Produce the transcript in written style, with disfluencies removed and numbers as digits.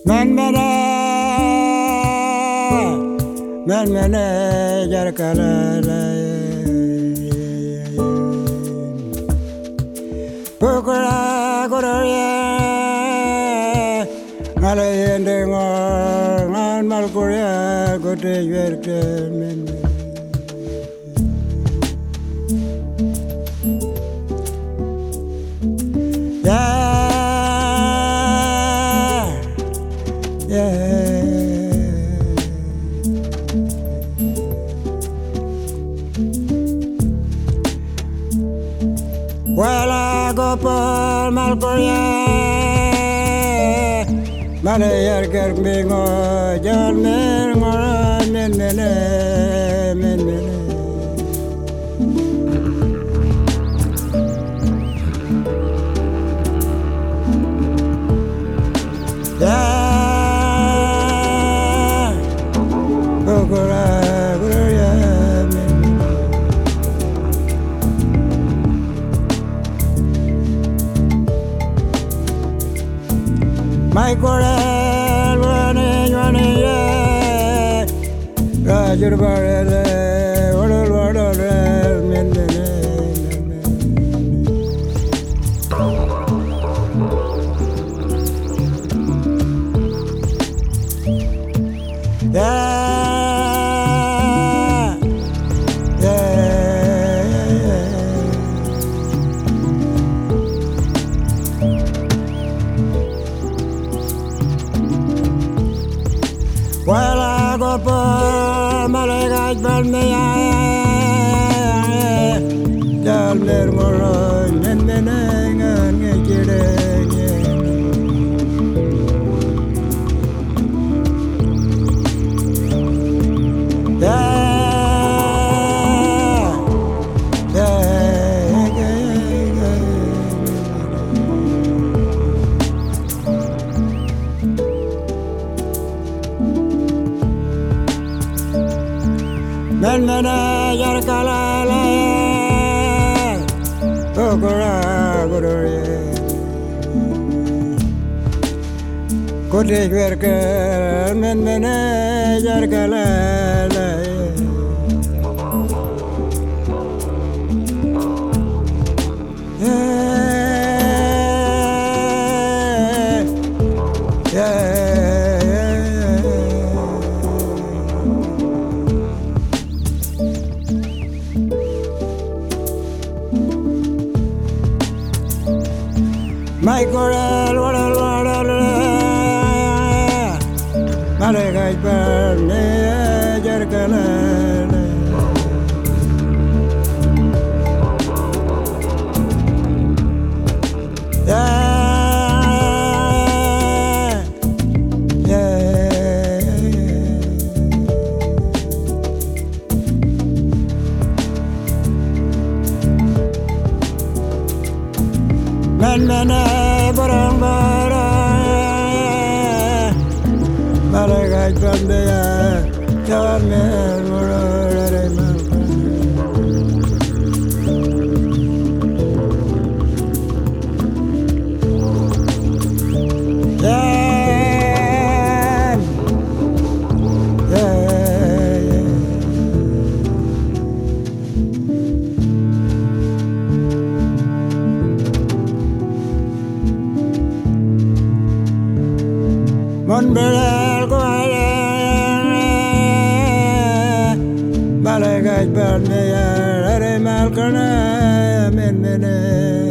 Man mene, jarkalala. Pukula kuruye, ngale yende ngan malkuya kote yerte men. Well, I go for Malcolm, Malay, get me more, John, men, my corel, one, yeah, Roger Barrel, order, men. Well, I go for Malay, but me, tell me more, and then I get it. Men jarkalala, pukula kuruye, kote yerte men jarkalala. My corel, Malay, burn, jarkalala. Men, barang, Malay, from the John, Monbel go Malay, burn me, Malcolm, men.